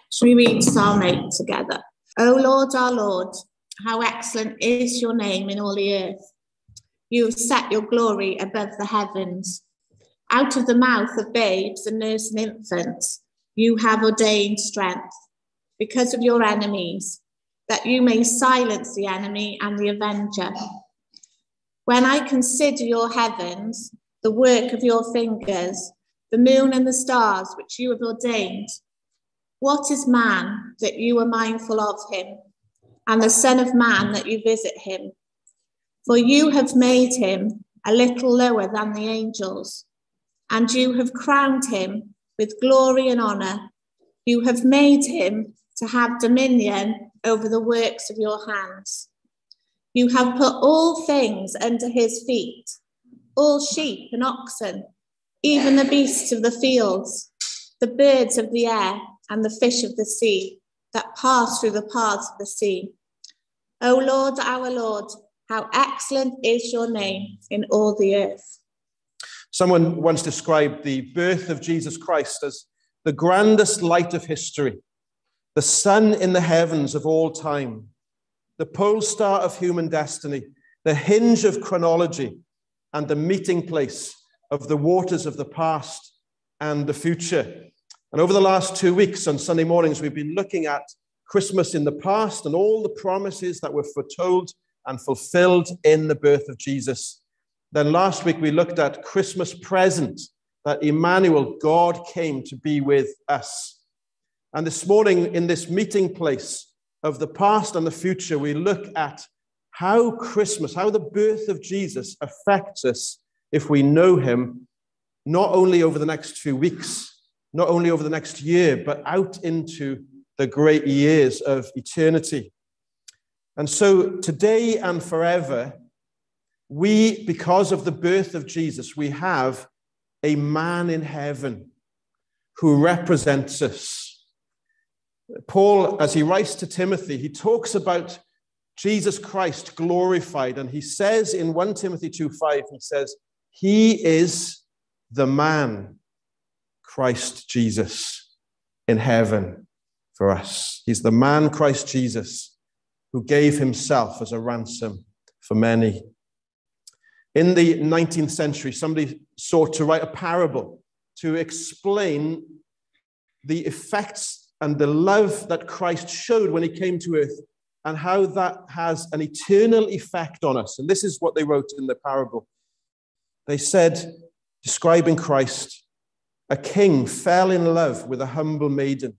Shall we read Psalm 8 together? O Lord, our Lord, how excellent is your name in all the earth. You have set your glory above the heavens. Out of the mouth of babes and nursing infants, you have ordained strength because of your enemies, that you may silence the enemy and the avenger. When I consider your heavens, the work of your fingers, the moon and the stars which you have ordained, what is man that you are mindful of him, and the Son of Man that you visit him? For you have made him a little lower than the angels, and you have crowned him with glory and honour. You have made him to have dominion over the works of your hands. You have put all things under his feet, all sheep and oxen, even the beasts of the fields, the birds of the air, and the fish of the sea that pass through the paths of the sea. O Lord, our Lord, how excellent is your name in all the earth. Someone once described the birth of Jesus Christ as the grandest light of history, the sun in the heavens of all time, the pole star of human destiny, the hinge of chronology, and the meeting place of the waters of the past and the future. And over the last 2 weeks on Sunday mornings, we've been looking at Christmas in the past and all the promises that were foretold and fulfilled in the birth of Jesus. Then last week, we looked at Christmas present, that Emmanuel, God came to be with us. And this morning, in this meeting place of the past and the future, we look at how Christmas, how the birth of Jesus affects us if we know him, not only over the next few weeks, not only over the next year, but out into the great years of eternity. And so today and forever, we, because of the birth of Jesus, we have a man in heaven who represents us. Paul, as he writes to Timothy, he talks about Jesus Christ glorified, and he says in 1 Timothy 2:5, he says, he is the man, Christ Jesus, in heaven for us. He's the man, Christ Jesus, who gave himself as a ransom for many. In the 19th century, somebody sought to write a parable to explain the effects and the love that Christ showed when he came to earth and how that has an eternal effect on us. And this is what they wrote in the parable. They said, describing Christ, a king fell in love with a humble maiden.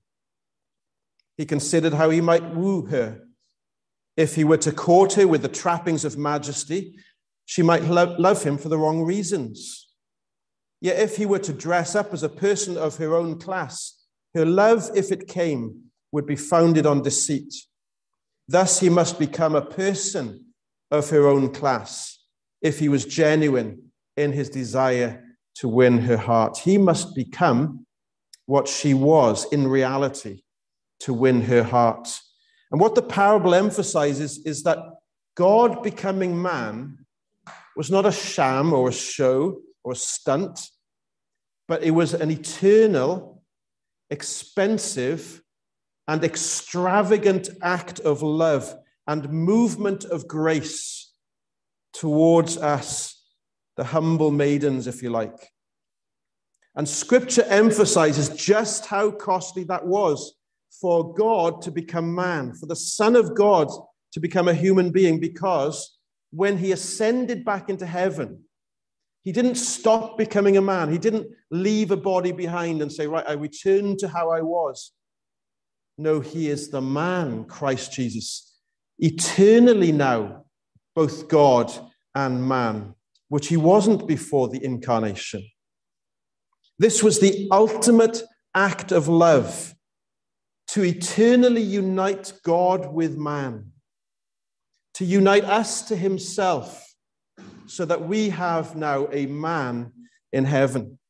He considered how he might woo her. If he were to court her with the trappings of majesty, she might love him for the wrong reasons. Yet if he were to dress up as a person of her own class, her love, if it came, would be founded on deceit. Thus he must become a person of her own class if he was genuine in his desire to win her heart. He must become what she was in reality to win her heart. And what the parable emphasizes is that God becoming man was not a sham or a show or a stunt, but it was an eternal, expensive, and extravagant act of love and movement of grace towards us, the humble maidens, if you like. And Scripture emphasizes just how costly that was for God to become man, for the Son of God to become a human being, because when he ascended back into heaven, he didn't stop becoming a man. He didn't leave a body behind and say, right, I return to how I was. No, he is the man, Christ Jesus, eternally now, both God and man, which he wasn't before the incarnation. This was the ultimate act of love, to eternally unite God with man, to unite us to himself, so that we have now a man in heaven.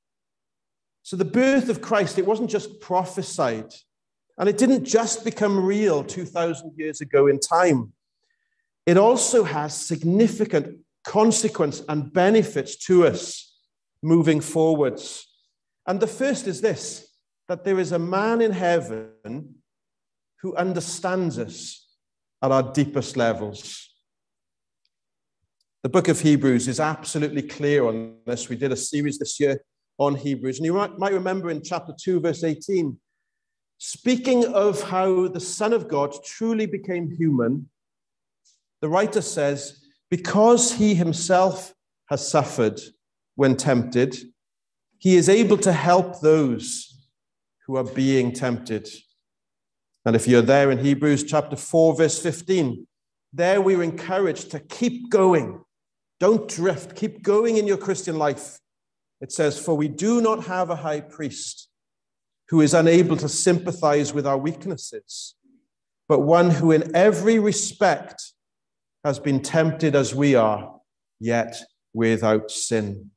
So the birth of Christ, it wasn't just prophesied, and it didn't just become real 2,000 years ago in time. It also has significant consequence and benefits to us moving forwards. And the first is this: that there is a man in heaven who understands us at our deepest levels. The book of Hebrews is absolutely clear on this. We did a series this year on Hebrews. And you might remember in chapter 2, verse 18, speaking of how the Son of God truly became human, the writer says, because he himself has suffered when tempted, he is able to help those who are being tempted. And if you're there in Hebrews chapter 4, verse 15, there we're encouraged to keep going. Don't drift. Keep going in your Christian life. It says, for we do not have a high priest who is unable to sympathize with our weaknesses, but one who in every respect has been tempted as we are, yet without sin.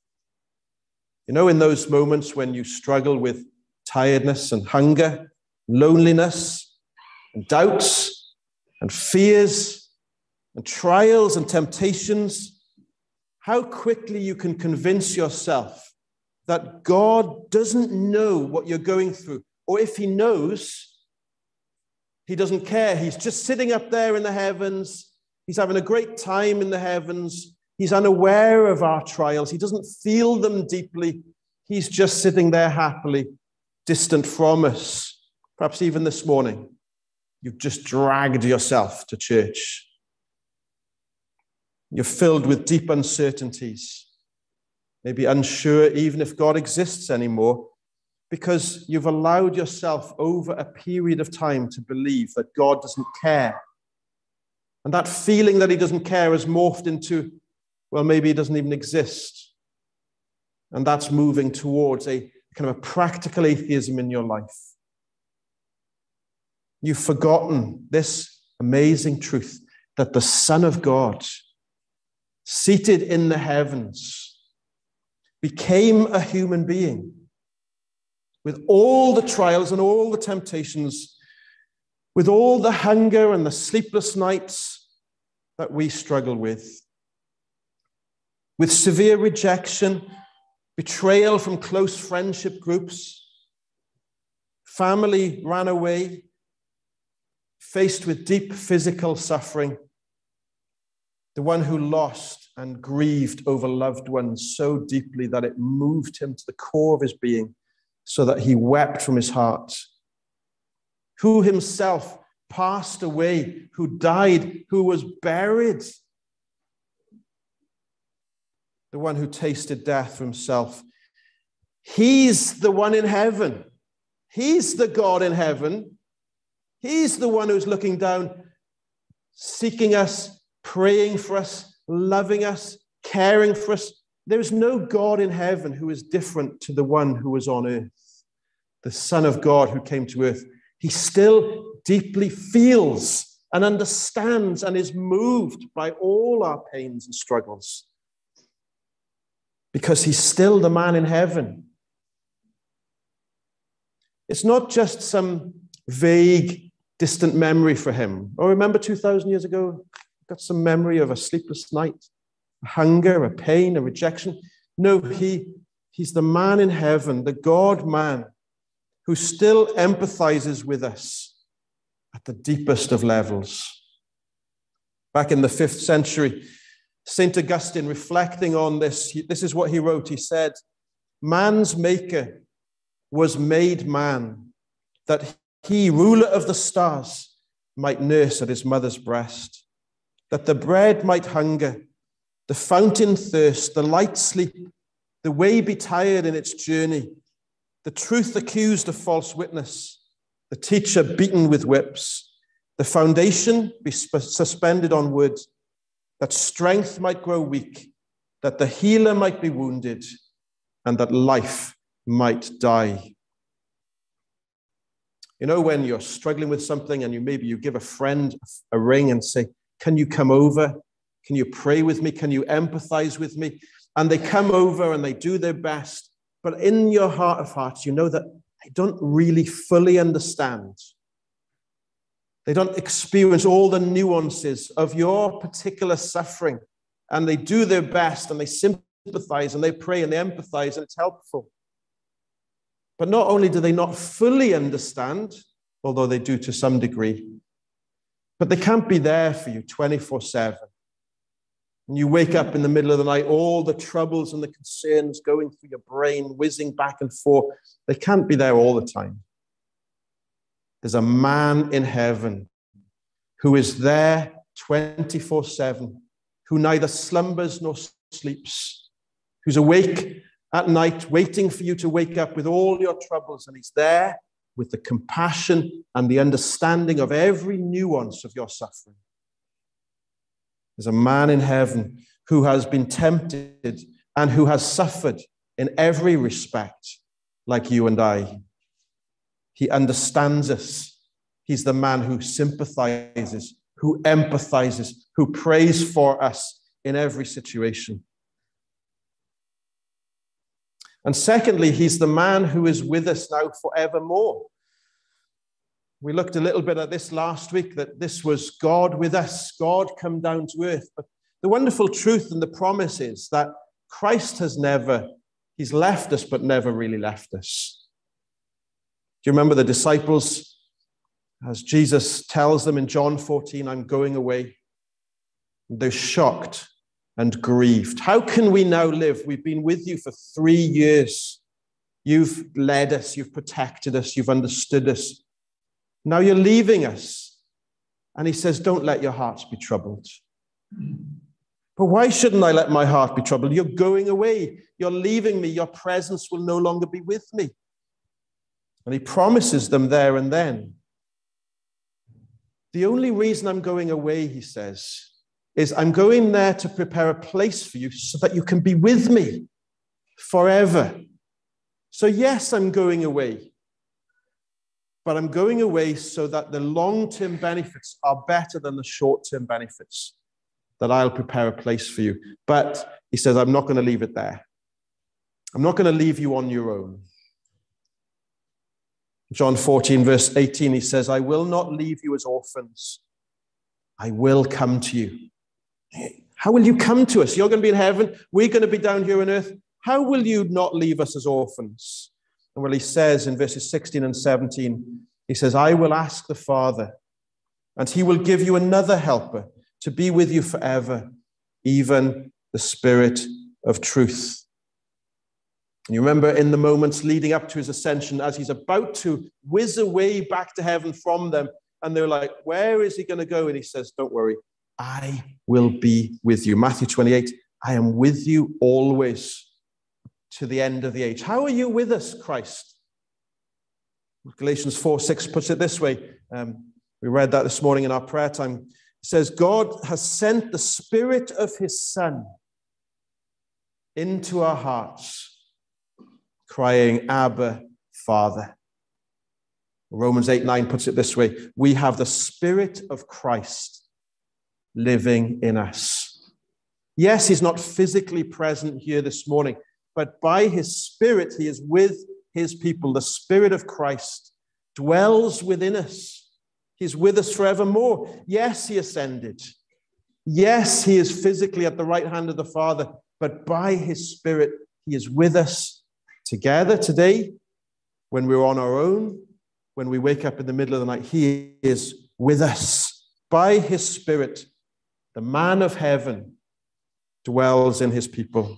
You know, in those moments when you struggle with tiredness and hunger, loneliness and doubts and fears and trials and temptations, how quickly you can convince yourself that God doesn't know what you're going through. Or if he knows, he doesn't care. He's just sitting up there in the heavens. He's having a great time in the heavens. He's unaware of our trials. He doesn't feel them deeply. He's just sitting there happily, distant from us. Perhaps even this morning, you've just dragged yourself to church. You're filled with deep uncertainties, maybe unsure even if God exists anymore, because you've allowed yourself over a period of time to believe that God doesn't care. And that feeling that he doesn't care has morphed into, well, maybe he doesn't even exist. And that's moving towards a kind of a practical atheism in your life. You've forgotten this amazing truth that the Son of God, seated in the heavens, became a human being with all the trials and all the temptations, with all the hunger and the sleepless nights that we struggle with severe rejection, betrayal from close friendship groups, family ran away, faced with deep physical suffering, the one who lost and grieved over loved ones so deeply that it moved him to the core of his being so that he wept from his heart, who himself passed away, who died, who was buried, the one who tasted death for himself. He's the one in heaven. He's the God in heaven. He's the one who's looking down, seeking us, praying for us, loving us, caring for us. There is no God in heaven who is different to the one who was on earth, the Son of God who came to earth. He still deeply feels and understands and is moved by all our pains and struggles, because he's still the man in heaven. It's not just some vague, distant memory for him. Oh, remember 2,000 years ago? Got some memory of a sleepless night, a hunger, a pain, a rejection. No, he's the man in heaven, the God-man, who still empathizes with us at the deepest of levels. Back in the 5th century, St. Augustine, reflecting on this, this is what he wrote. He said, man's maker was made man, that he, ruler of the stars, might nurse at his mother's breast, that the bread might hunger, the fountain thirst, the light sleep, the way be tired in its journey, the truth accused of false witness, the teacher beaten with whips, the foundation be suspended on wood, that strength might grow weak, that the healer might be wounded, and that life might die. You know, when you're struggling with something and you give a friend a ring and say, can you come over? Can you pray with me? Can you empathize with me? And they come over and they do their best. But in your heart of hearts, you know that they don't really fully understand. They don't experience all the nuances of your particular suffering. And they do their best and they sympathize and they pray and they empathize, and it's helpful. But not only do they not fully understand, although they do to some degree, but they can't be there for you 24/7. And you wake up in the middle of the night, all the troubles and the concerns going through your brain, whizzing back and forth. They can't be there all the time. There's a man in heaven who is there 24/7, who neither slumbers nor sleeps, who's awake at night, waiting for you to wake up with all your troubles. And he's there with the compassion and the understanding of every nuance of your suffering. There's a man in heaven who has been tempted and who has suffered in every respect like you and I. He understands us. He's the man who sympathizes, who empathizes, who prays for us in every situation. And secondly, he's the man who is with us now forevermore. We looked a little bit at this last week, that this was God with us, God come down to earth. But the wonderful truth and the promise is that Christ he's left us, but never really left us. Do you remember the disciples, as Jesus tells them in John 14, I'm going away? They're shocked and grieved. How can we now live? We've been with you for 3 years. You've led us, you've protected us, you've understood us. Now you're leaving us. And he says, don't let your hearts be troubled. But why shouldn't I let my heart be troubled? You're going away. You're leaving me. Your presence will no longer be with me. And he promises them there and then. The only reason I'm going away, he says, is I'm going there to prepare a place for you so that you can be with me forever. So yes, I'm going away. But I'm going away so that the long-term benefits are better than the short-term benefits, that I'll prepare a place for you. But he says, I'm not going to leave it there. I'm not going to leave you on your own. John 14, verse 18, he says, I will not leave you as orphans. I will come to you. How will you come to us? You're going to be in heaven. We're going to be down here on earth. How will you not leave us as orphans? And well, he says in verses 16 and 17, he says, I will ask the Father, and he will give you another helper to be with you forever, even the Spirit of truth. And you remember in the moments leading up to his ascension, as he's about to whiz away back to heaven from them, and they're like, where is he going to go? And he says, don't worry, I will be with you. Matthew 28, I am with you always to the end of the age. How are you with us, Christ? Galatians 4:6 puts it this way. We read that this morning in our prayer time. It says, God has sent the Spirit of his Son into our hearts, crying, Abba, Father. Romans 8:9 puts it this way. We have the Spirit of Christ living in us. Yes, he's not physically present here this morning, but by his Spirit, he is with his people. The Spirit of Christ dwells within us. He's with us forevermore. Yes, he ascended. Yes, he is physically at the right hand of the Father, but by his Spirit, he is with us together today. When we're on our own, when we wake up in the middle of the night, he is with us. By his Spirit, the man of heaven dwells in his people.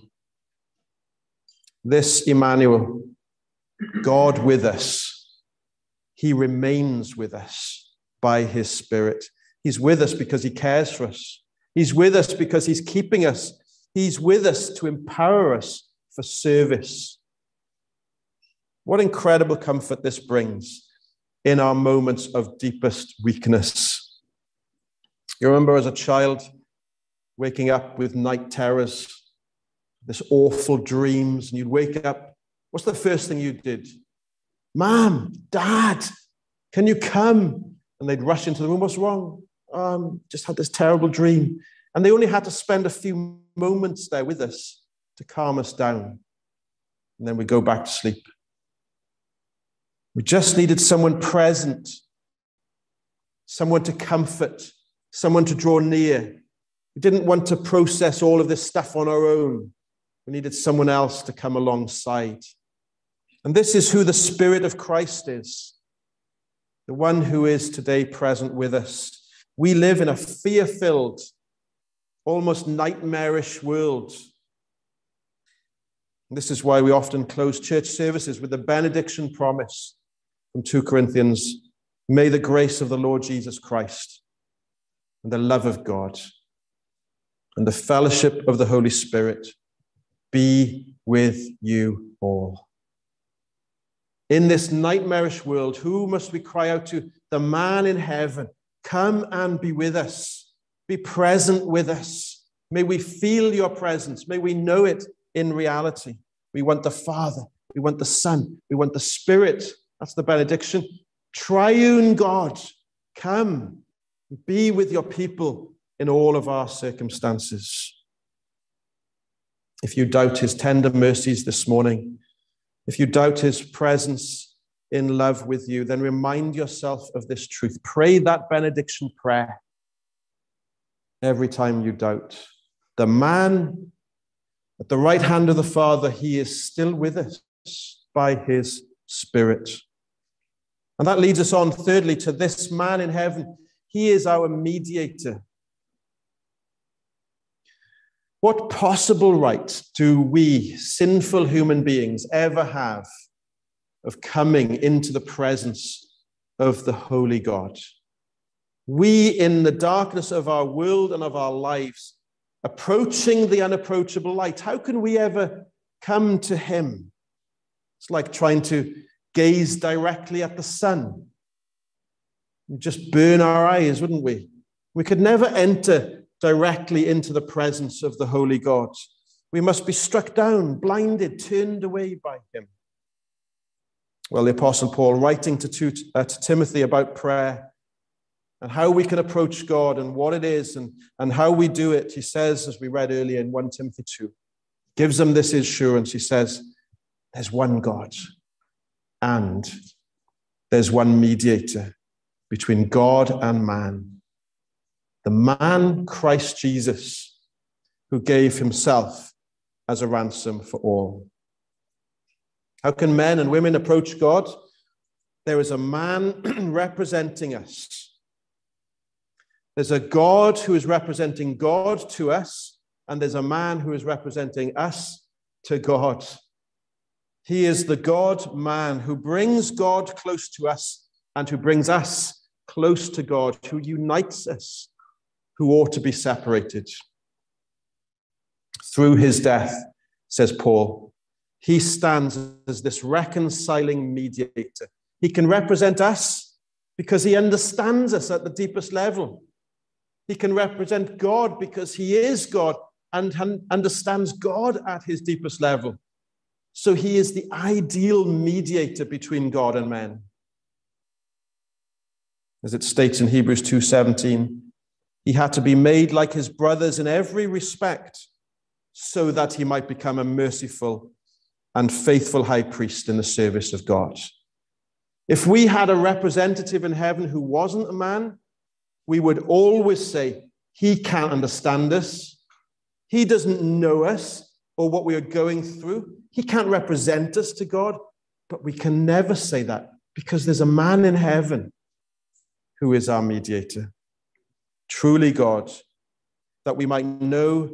This Emmanuel, God with us, he remains with us by his Spirit. He's with us because he cares for us. He's with us because he's keeping us. He's with us to empower us for service. What incredible comfort this brings in our moments of deepest weakness. You remember as a child waking up with night terrors, this awful dreams, and you'd wake up. What's the first thing you did? Mom, Dad, can you come? And they'd rush into the room. What's wrong? Just had this terrible dream. And they only had to spend a few moments there with us to calm us down. And then we go back to sleep. We just needed someone present, someone to comfort, someone to draw near. We didn't want to process all of this stuff on our own. We needed someone else to come alongside. And this is who the Spirit of Christ is, the one who is today present with us. We live in a fear-filled, almost nightmarish world. And this is why we often close church services with the benediction promise from 2 Corinthians. May the grace of the Lord Jesus Christ and the love of God and the fellowship of the Holy Spirit be with you all. In this nightmarish world, who must we cry out to? The man in heaven. Come and be with us. Be present with us. May we feel your presence. May we know it in reality. We want the Father. We want the Son. We want the Spirit. That's the benediction. Triune God, come, be with your people in all of our circumstances. If you doubt his tender mercies this morning, if you doubt his presence in love with you, then remind yourself of this truth. Pray that benediction prayer every time you doubt. The man at the right hand of the Father, he is still with us by his Spirit. And that leads us on, thirdly, to this man in heaven. He is our mediator. What possible right do we, sinful human beings, ever have of coming into the presence of the holy God? We, in the darkness of our world and of our lives, approaching the unapproachable light, how can we ever come to him? It's like trying to gaze directly at the sun. We'd just burn our eyes, wouldn't we? We could never enter directly into the presence of the holy God. We must be struck down, blinded, turned away by him. Well, the Apostle Paul, writing to Timothy about prayer and how we can approach God and what it is and how we do it, he says, as we read earlier in 1 Timothy 2, gives them this assurance. He says, there's one God and there's one mediator between God and man. The man, Christ Jesus, who gave himself as a ransom for all. How can men and women approach God? There is a man representing us. There's a God who is representing God to us, and there's a man who is representing us to God. He is the God-man who brings God close to us and who brings us close to God, who unites us, who ought to be separated. Through his death, says Paul, he stands as this reconciling mediator. He can represent us because he understands us at the deepest level. He can represent God because he is God and understands God at his deepest level. So he is the ideal mediator between God and men. As it states in Hebrews 2:17, he had to be made like his brothers in every respect so that he might become a merciful and faithful high priest in the service of God. If we had a representative in heaven who wasn't a man, we would always say, he can't understand us. He doesn't know us or what we are going through. He can't represent us to God. But we can never say that because there's a man in heaven who is our mediator. Truly God, that we might know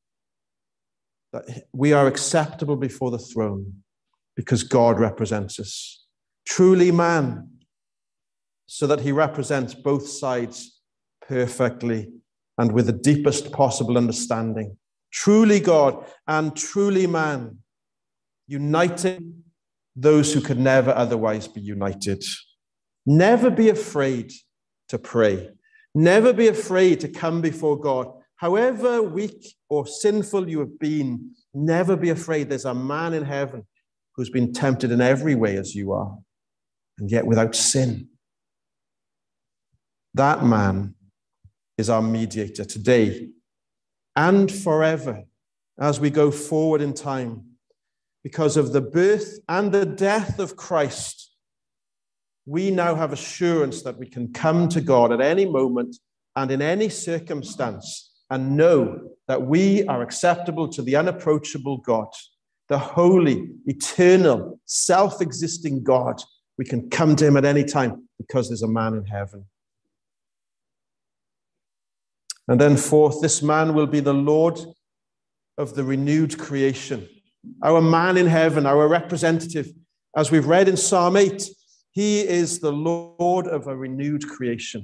that we are acceptable before the throne because God represents us. Truly man, so that he represents both sides perfectly and with the deepest possible understanding. Truly God and truly man, uniting those who could never otherwise be united. Never be afraid to pray. Never be afraid to come before God. However weak or sinful you have been, never be afraid. There's a man in heaven who's been tempted in every way as you are, and yet without sin. That man is our mediator today and forever as we go forward in time. Because of the birth and the death of Christ, we now have assurance that we can come to God at any moment and in any circumstance and know that we are acceptable to the unapproachable God, the holy, eternal, self-existing God. We can come to him at any time because there's a man in heaven. And then fourth, this man will be the Lord of the renewed creation. Our man in heaven, our representative, as we've read in Psalm 8, he is the Lord of a renewed creation.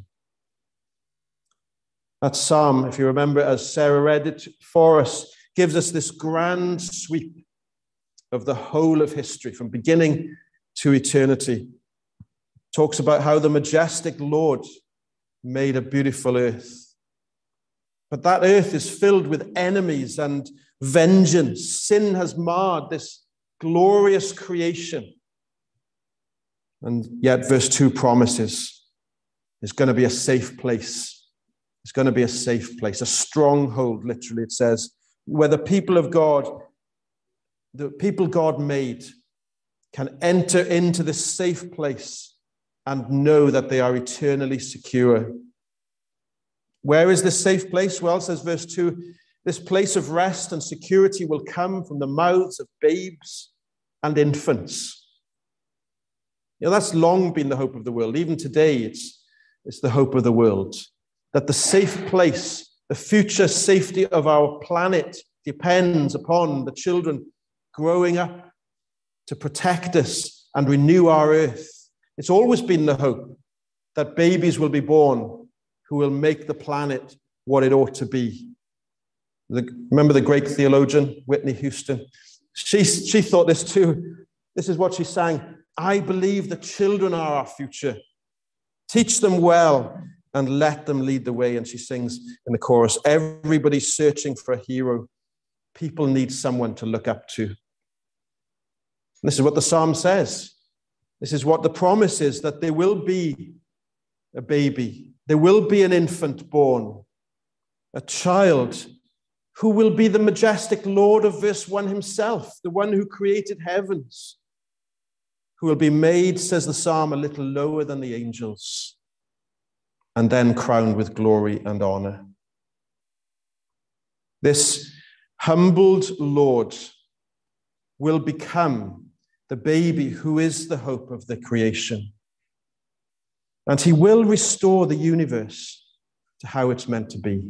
That psalm, if you remember, as Sarah read it for us, gives us this grand sweep of the whole of history, from beginning to eternity. Talks about how the majestic Lord made a beautiful earth. But that earth is filled with enemies and vengeance. Sin has marred this glorious creation. And yet verse 2 promises there's going to be a safe place. It's going to be a safe place, a stronghold, literally, it says, where the people of God, the people God made, can enter into this safe place and know that they are eternally secure. Where is this safe place? Well, says verse 2, this place of rest and security will come from the mouths of babes and infants. You know, that's long been the hope of the world. Even today, it's the hope of the world. That the safe place, the future safety of our planet depends upon the children growing up to protect us and renew our earth. It's always been the hope that babies will be born who will make the planet what it ought to be. Remember the great theologian, Whitney Houston? She thought this too. This is what she sang. I believe the children are our future. Teach them well and let them lead the way. And she sings in the chorus, everybody's searching for a hero. People need someone to look up to. And this is what the psalm says. This is what the promise is, that there will be a baby. There will be an infant born, a child who will be the majestic Lord of verse 1 himself, the one who created heavens, who will be made, says the psalm, a little lower than the angels, and then crowned with glory and honor. This humbled Lord will become the baby who is the hope of the creation. And he will restore the universe to how it's meant to be.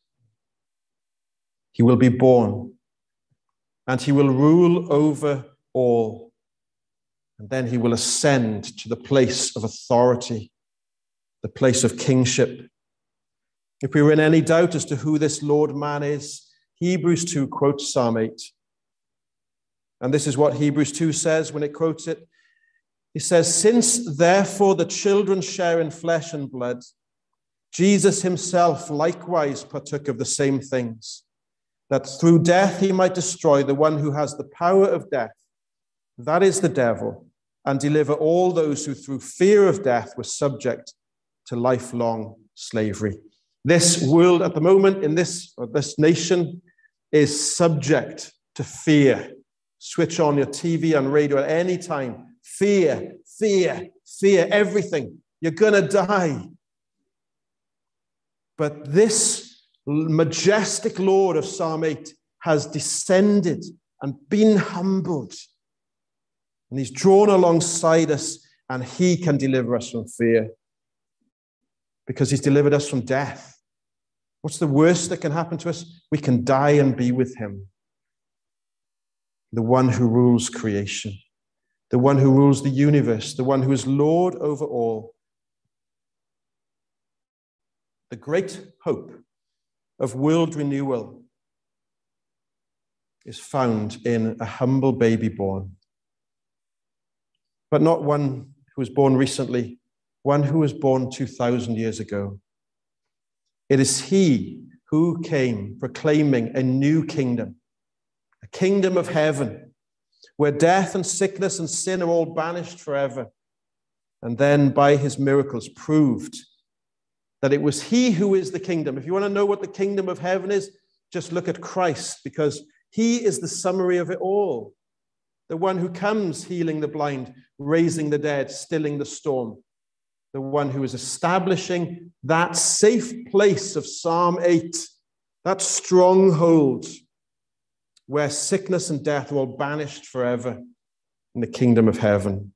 He will be born, and he will rule over all. And then he will ascend to the place of authority, the place of kingship. If we were in any doubt as to who this Lord man is, Hebrews 2 quotes Psalm 8. And this is what Hebrews 2 says when it quotes it. He says, since therefore the children share in flesh and blood, Jesus himself likewise partook of the same things, that through death he might destroy the one who has the power of death, that is the devil, and deliver all those who through fear of death were subject to lifelong slavery. This world at the moment in this nation is subject to fear. Switch on your TV and radio at any time. Fear, fear, fear, everything. You're going to die. But this majestic Lord of Psalm 8 has descended and been humbled. And he's drawn alongside us, and he can deliver us from fear because he's delivered us from death. What's the worst that can happen to us? We can die and be with him. The one who rules creation, the one who rules the universe, the one who is Lord over all. The great hope of world renewal is found in a humble baby born. But not one who was born recently, one who was born 2,000 years ago. It is he who came proclaiming a new kingdom, a kingdom of heaven, where death and sickness and sin are all banished forever. And then by his miracles proved that it was he who is the kingdom. If you want to know what the kingdom of heaven is, just look at Christ, because he is the summary of it all. The one who comes healing the blind, raising the dead, stilling the storm. The one who is establishing that safe place of Psalm 8, that stronghold where sickness and death are all banished forever in the kingdom of heaven.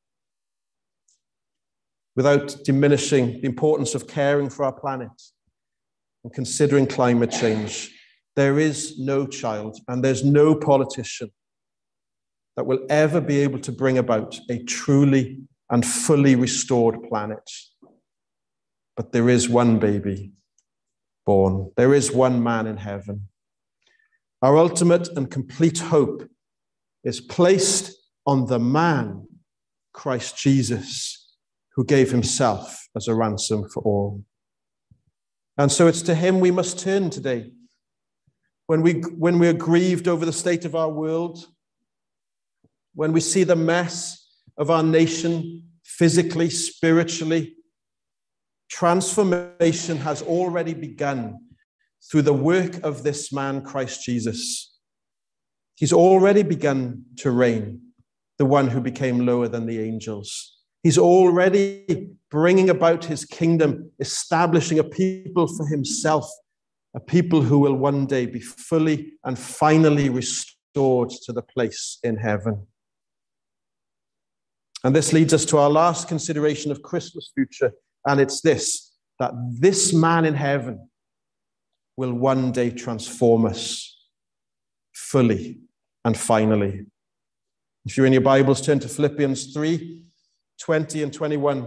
Without diminishing the importance of caring for our planet and considering climate change, there is no child and there's no politician that will ever be able to bring about a truly and fully restored planet. But there is one baby born. There is one man in heaven. Our ultimate and complete hope is placed on the man, Christ Jesus, who gave himself as a ransom for all. And so it's to him we must turn today. When we are grieved over the state of our world, when we see the mess of our nation physically, spiritually, transformation has already begun through the work of this man, Christ Jesus. He's already begun to reign, the one who became lower than the angels. He's already bringing about his kingdom, establishing a people for himself, a people who will one day be fully and finally restored to the place in heaven. And this leads us to our last consideration of Christmas future, and it's this, that this man in heaven will one day transform us fully and finally. If you're in your Bibles, turn to Philippians 3:20 and 21.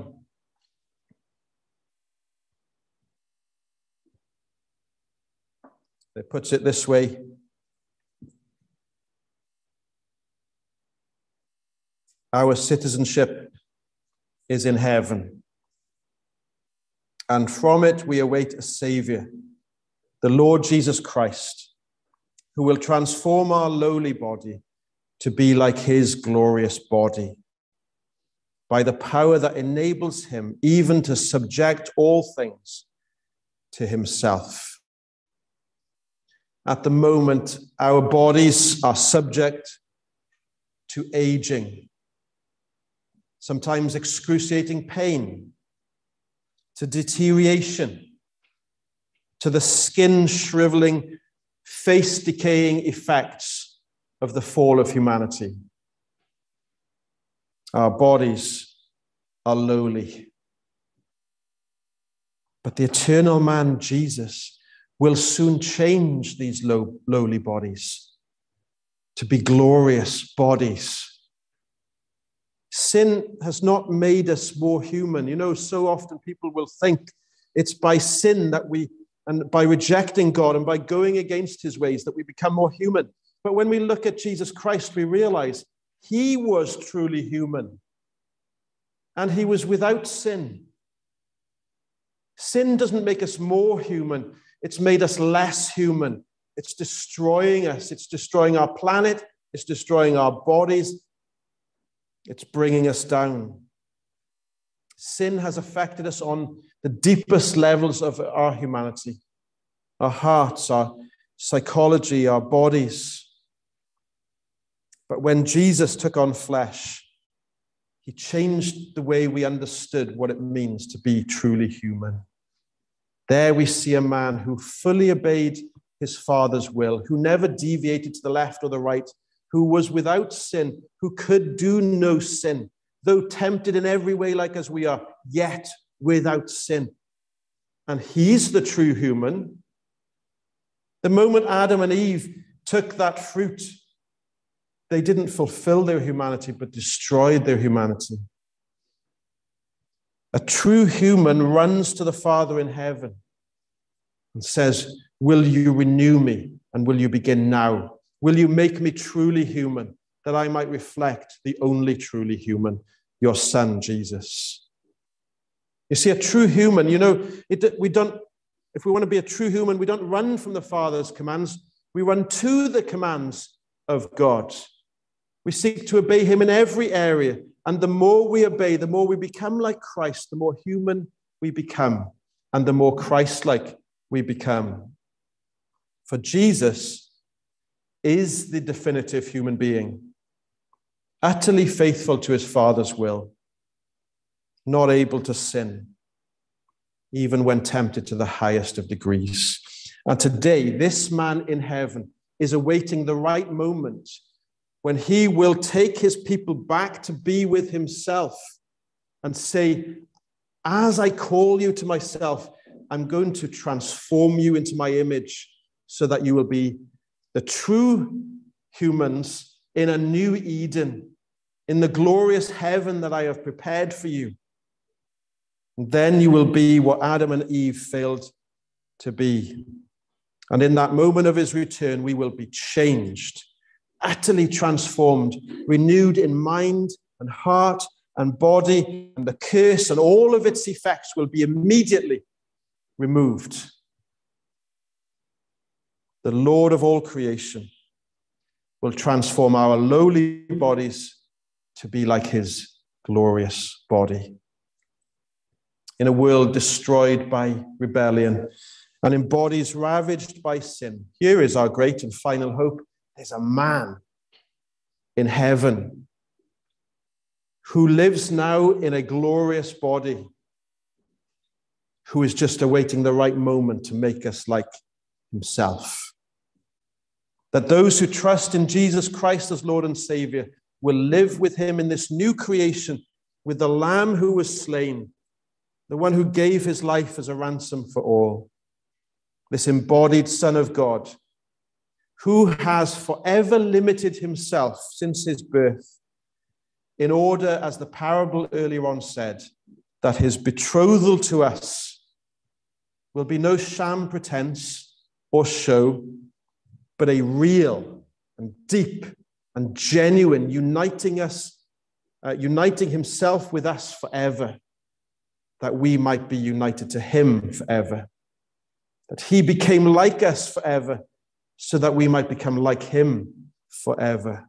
It puts it this way. Our citizenship is in heaven, and from it we await a Savior, the Lord Jesus Christ, who will transform our lowly body to be like his glorious body, by the power that enables him even to subject all things to himself. At the moment, our bodies are subject to aging, sometimes excruciating pain, to deterioration, to the skin shriveling, face decaying effects of the fall of humanity. Our bodies are lowly. But the eternal man, Jesus, will soon change these lowly bodies to be glorious bodies. Sin has not made us more human. You know, so often people will think it's by sin that and by rejecting God and by going against his ways that we become more human. But when we look at Jesus Christ, we realize he was truly human. And he was without sin. Sin doesn't make us more human. It's made us less human. It's destroying us. It's destroying our planet. It's destroying our bodies. It's bringing us down. Sin has affected us on the deepest levels of our humanity, our hearts, our psychology, our bodies. But when Jesus took on flesh, he changed the way we understood what it means to be truly human. There we see a man who fully obeyed his Father's will, who never deviated to the left or the right, who was without sin, who could do no sin, though tempted in every way like as we are, yet without sin. And he's the true human. The moment Adam and Eve took that fruit, they didn't fulfill their humanity, but destroyed their humanity. A true human runs to the Father in heaven and says, will you renew me and will you begin now? Will you make me truly human that I might reflect the only truly human, your Son, Jesus? You see, a true human, you know, if we want to be a true human, we don't run from the Father's commands. We run to the commands of God. We seek to obey him in every area. And the more we obey, the more we become like Christ, the more human we become, and the more Christ-like we become. For Jesus is the definitive human being, utterly faithful to his Father's will, not able to sin, even when tempted to the highest of degrees. And today, this man in heaven is awaiting the right moment when he will take his people back to be with himself and say, as I call you to myself, I'm going to transform you into my image so that you will be the true humans in a new Eden, in the glorious heaven that I have prepared for you. And then you will be what Adam and Eve failed to be. And in that moment of his return, we will be changed, utterly transformed, renewed in mind and heart and body, and the curse and all of its effects will be immediately removed. The Lord of all creation will transform our lowly bodies to be like his glorious body. In a world destroyed by rebellion and in bodies ravaged by sin, here is our great and final hope. There's a man in heaven who lives now in a glorious body, who is just awaiting the right moment to make us like himself. That those who trust in Jesus Christ as Lord and Savior will live with him in this new creation, with the Lamb who was slain, the one who gave his life as a ransom for all, this embodied Son of God, who has forever limited himself since his birth, in order, as the parable earlier on said, that his betrothal to us will be no sham pretense or show, but a real and deep and genuine uniting himself with us forever, that we might be united to him forever, that he became like us forever, so that we might become like him forever.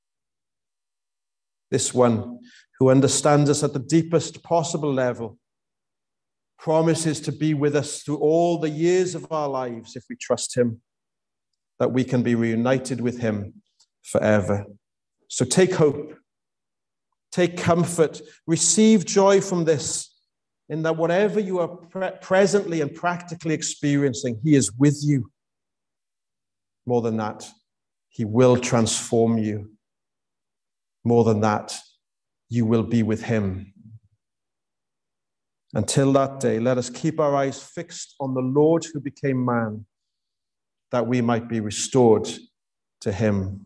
This one who understands us at the deepest possible level promises to be with us through all the years of our lives if we trust him, that we can be reunited with him forever. So take hope, take comfort, receive joy from this, in that whatever you are presently and practically experiencing, he is with you. More than that, he will transform you. More than that, you will be with him. Until that day, let us keep our eyes fixed on the Lord who became man, that we might be restored to him.